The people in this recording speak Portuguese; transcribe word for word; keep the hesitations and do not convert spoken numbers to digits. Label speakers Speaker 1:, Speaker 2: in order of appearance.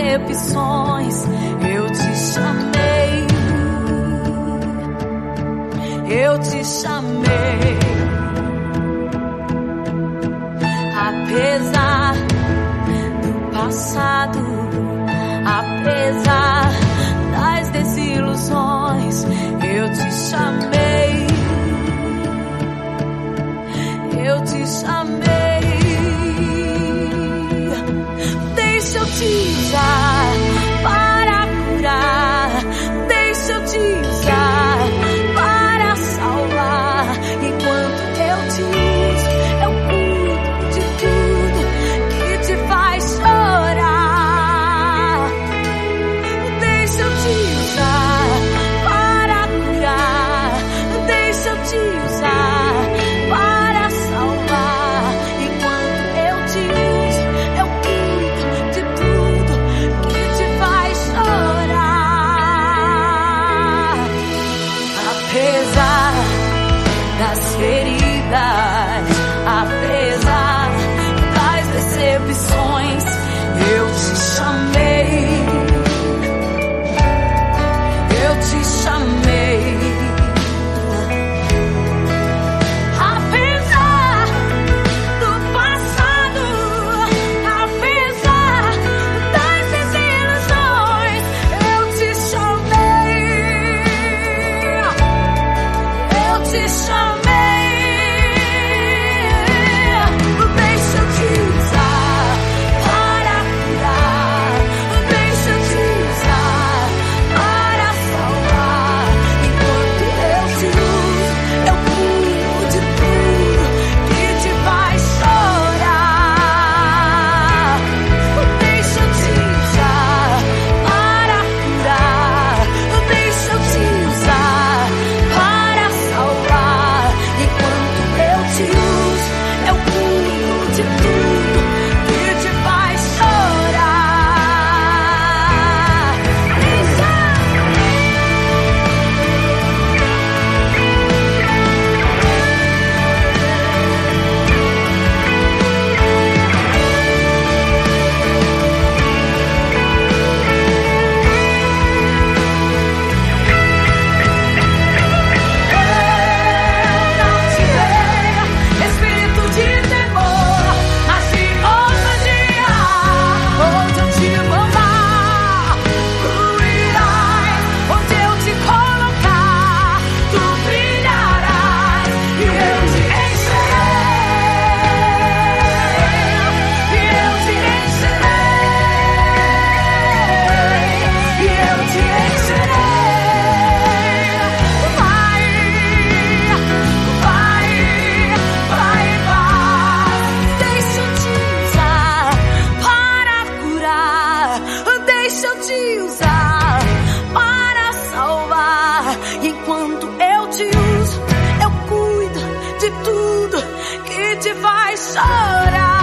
Speaker 1: decepções eu te chamei, eu te chamei. Apesar do passado, apesar das desilusões, eu te chamei, eu te chamei. Deixa eu te usar para curar, deixa eu te usar para salvar. Enquanto eu te uso, eu cuido de tudo que te faz chorar. Deixa eu te usar para curar, deixa eu te usar para salvar. Enquanto eu te uso, eu cuido de tudo que te faz chorar. Apesar das feridas, apesar das decepções, eu te chamei, eu te chamei. Apesar do passado, apesar das desilusões, eu te chamei, eu te chamei. Deixa eu te usar para curar, deixa eu te usar para salvar. Enquanto eu te uso, eu cuido de tudo que te faz chorar. Deixa eu te usar para curar, deixa eu te usar para salvar. Enquanto eu te uso, eu cuido de tudo que te faz chorar. Deixa. Eu não te dei espírito de temor, mas de ousadia. Onde eu te mandar, tu irás. Onde eu te colocar, tu brilharás. E eu te encherei, e eu te encherei, e eu te encherei. Vai, vai, vai, vai. Deixa eu te usar para curar, deixa eu te usar para salvar. Enquanto eu te uso, eu cuido de tudo que te faz chorar.